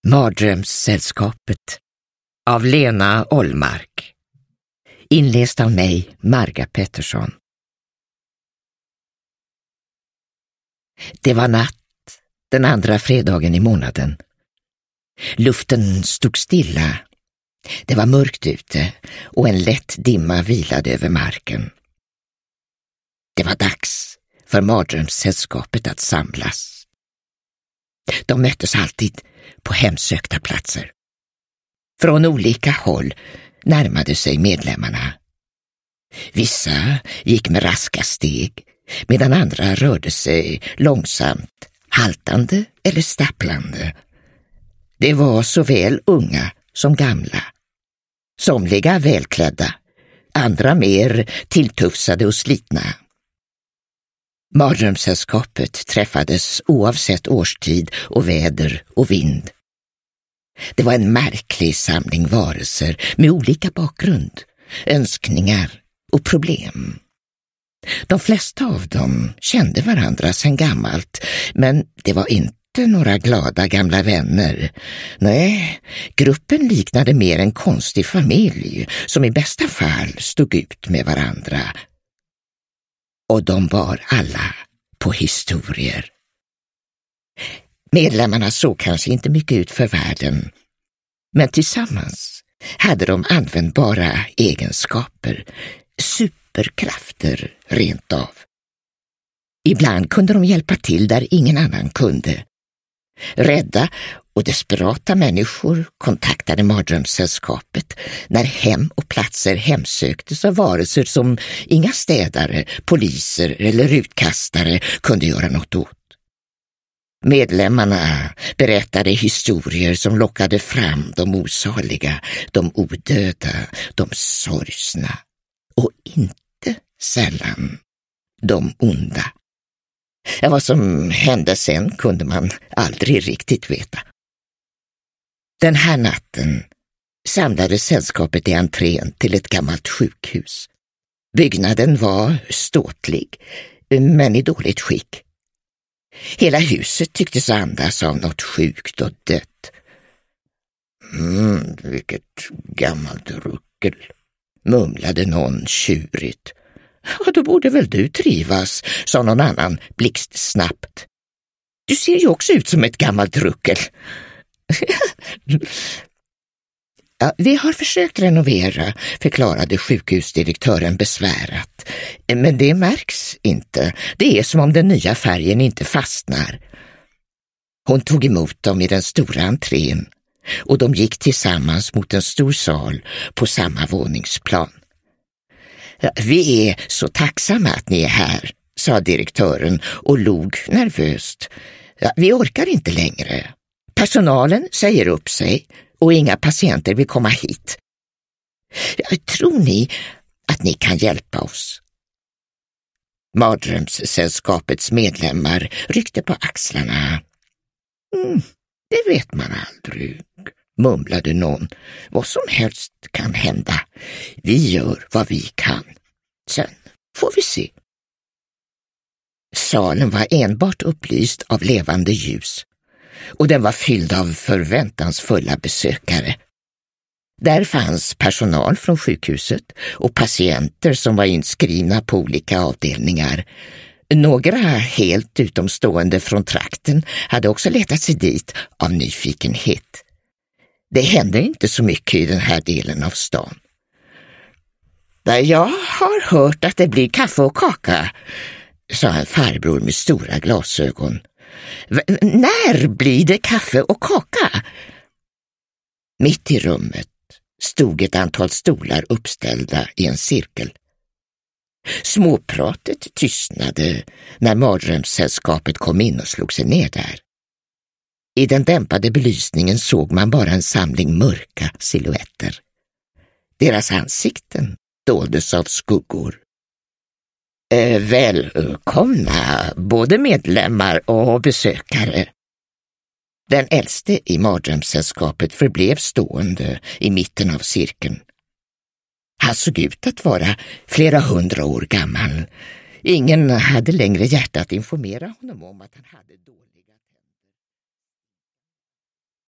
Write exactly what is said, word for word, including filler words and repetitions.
Mardrömssällskapet av Lena Ollmark. Inläst av mig, Marga Pettersson. Det var natt, den andra fredagen i månaden. Luften stod stilla. Det var mörkt ute och en lätt dimma vilade över marken. Det var dags för Mardrömssällskapet att samlas. De möttes alltid på hemsökta platser. Från olika håll närmade sig medlemmarna. Vissa gick med raska steg, medan andra rörde sig långsamt, haltande eller stapplande. Det var såväl unga som gamla. Somliga välklädda, andra mer tilltufsade och slitna. Mardrömssällskapet träffades oavsett årstid och väder och vind. Det var en märklig samling varelser med olika bakgrund, önskningar och problem. De flesta av dem kände varandra sedan gammalt, men det var inte några glada gamla vänner. Nej, gruppen liknade mer en konstig familj som i bästa fall stod ut med varandra. Och de bar alla på historier. Medlemmarna såg kanske inte mycket ut för världen, men tillsammans hade de användbara egenskaper, superkrafter rent av. Ibland kunde de hjälpa till där ingen annan kunde. Rädda och desperata människor kontaktade Mardrömssällskapet när hem och platser hemsöktes av varelser som inga städare, poliser eller utkastare kunde göra något åt. Medlemmarna berättade historier som lockade fram de osaliga, de odöda, de sorgsna och inte sällan de onda. Vad som hände sen kunde man aldrig riktigt veta. Den här natten samlades sällskapet i entrén till ett gammalt sjukhus. Byggnaden var ståtlig, men i dåligt skick. Hela huset tycktes andas av något sjukt och dött. Mm, vilket gammalt ruckel, mumlade någon tjurigt. Ja, då borde väl du trivas, sa någon annan blixtsnabbt. Du ser ju också ut som ett gammalt ruckel. Ja, vi har försökt renovera, förklarade sjukhusdirektören besvärat. Men det märks inte. Det är som om den nya färgen inte fastnar. Hon tog emot dem i den stora entrén och de gick tillsammans mot en stor sal på samma våningsplan. Vi är så tacksamma att ni är här, sa direktören och log nervöst. Vi orkar inte längre. Personalen säger upp sig och inga patienter vill komma hit. Tror ni att ni kan hjälpa oss? Mardrömssällskapets medlemmar ryckte på axlarna. Mm, det vet man aldrig, mumlade någon. Vad som helst kan hända. Vi gör vad vi kan. Sen får vi se. Salen var enbart upplyst av levande ljus och den var fylld av förväntansfulla besökare. Där fanns personal från sjukhuset och patienter som var inskrivna på olika avdelningar. Några helt utomstående från trakten hade också letat sig dit av nyfikenhet. Det hände inte så mycket i den här delen av stan. Jag har hört att det blir kaffe och kaka, sa en farbror med stora glasögon. V- när blir det kaffe och kaka? Mitt i rummet stod ett antal stolar uppställda i en cirkel. Småpratet tystnade när Mardrömssällskapet kom in och slog sig ner där. I den dämpade belysningen såg man bara en samling mörka silhuetter. Deras ansikten doldes av skuggor. Eh, välkomna både medlemmar och besökare. Den äldste i Mardrömssällskapet förblev stående i mitten av cirkeln. Han såg ut att vara flera hundra år gammal. Ingen hade längre hjärta att informera honom om att han hade dålig